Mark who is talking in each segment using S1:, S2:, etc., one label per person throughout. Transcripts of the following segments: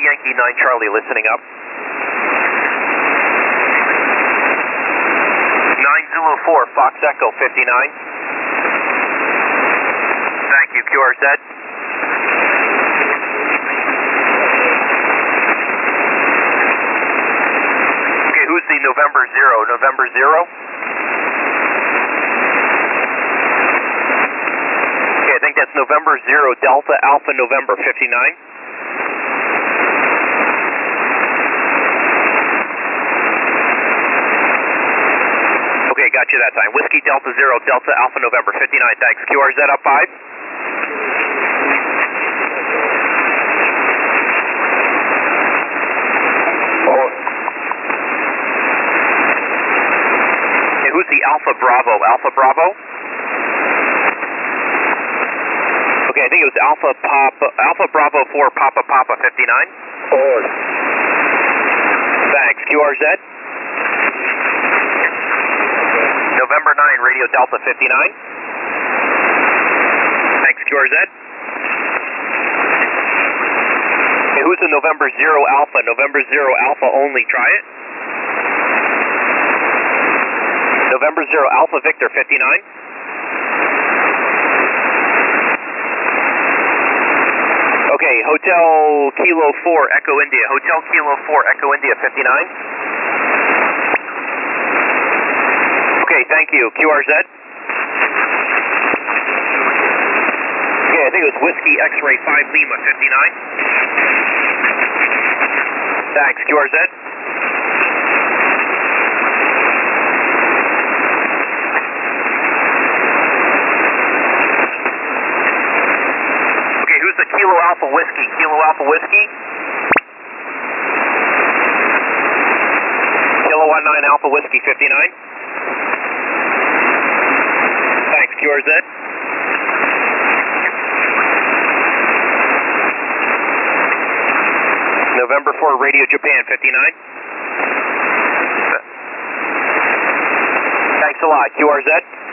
S1: Yankee 9 Charlie, listening up. 9 Zulu 4, Fox Echo 59. Thank you, QRZ. Okay, who's the November 0? November 0? Okay, I think that's November 0, Delta Alpha November 59. Okay, got you that time. Whiskey Delta 0, Delta Alpha November 59, thanks. QRZ up 5. Okay, who's the Alpha Bravo? Alpha Bravo? Okay, I think it was Alpha Bravo 4, Papa 59. Thanks. QRZ? November 9, Radio Delta 59. Thanks, QRZ. Okay, who's the November 0 Alpha? November 0 Alpha only, try it. November 0 Alpha Victor 59. Okay, Hotel Kilo 4 Echo India. Hotel Kilo 4 Echo India 59. Okay, thank you. QRZ? Okay, I think it was Whiskey X-Ray 5 Lima 59. Thanks. QRZ? Okay, who's the Kilo Alpha Whiskey? Kilo Alpha Whiskey? Kilo 19 Alpha Whiskey 59. Thanks, QRZ. November 4, Radio Japan 59. Thanks a lot, QRZ.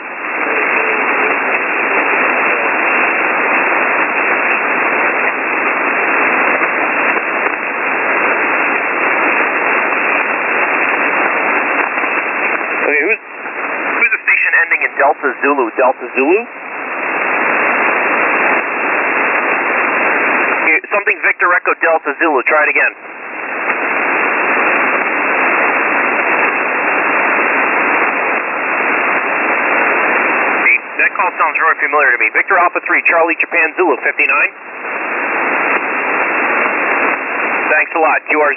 S1: Okay, who's the station ending in Delta Zulu? Delta Zulu? Okay, something Victor Echo Delta Zulu. Try it again. Okay, that call sounds really familiar to me. Victor Alpha 3, Charlie Japan Zulu 59. Thanks a lot. QRZ?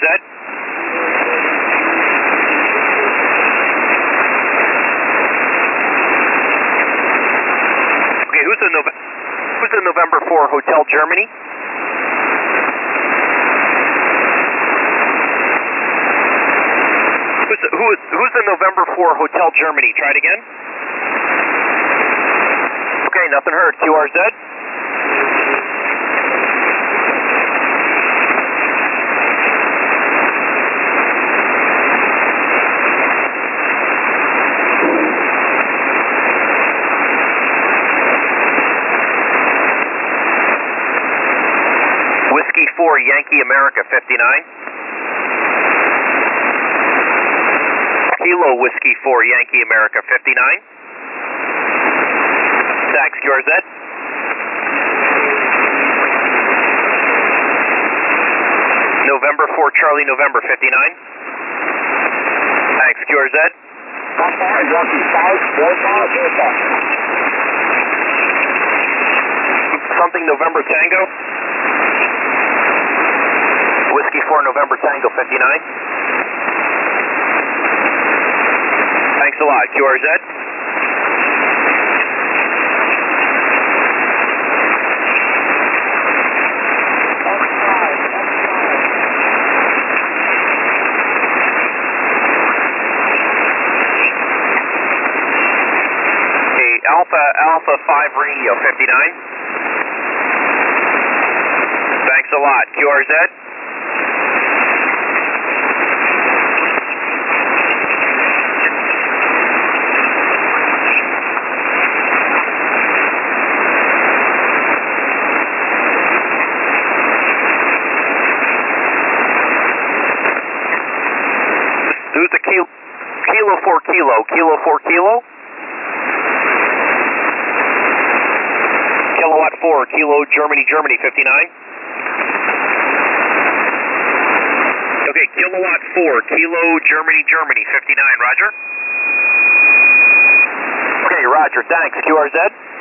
S1: Okay, who's the November 4 Hotel Germany? Who's the November 4 Hotel Germany? Try it again. Okay, nothing heard. QRZ? Whiskey 4 Yankee America 59. Kilo Whiskey 4 Yankee America 59. Thanks, QRZ. November 4 Charlie November 59. Thanks, QRZ. Something November Tango. Whiskey 4 November Tango 59. Thanks a lot. QRZ? Okay, Alpha 5 Radio 59. Thanks a lot. QRZ? Who's the Kilo 4 Kilo? Kilo 4 Kilo? Kilowatt 4, Kilo Germany, Germany 59. Okay, Kilowatt 4, Kilo Germany, Germany 59, roger. Okay, roger, thanks. QRZ?